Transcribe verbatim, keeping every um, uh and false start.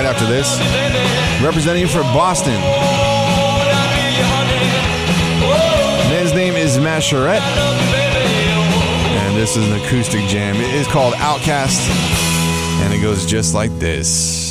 right after this. Representing for Boston. Man's name is Masherette. And this is an acoustic jam. It is called Outcast. And it goes just like this.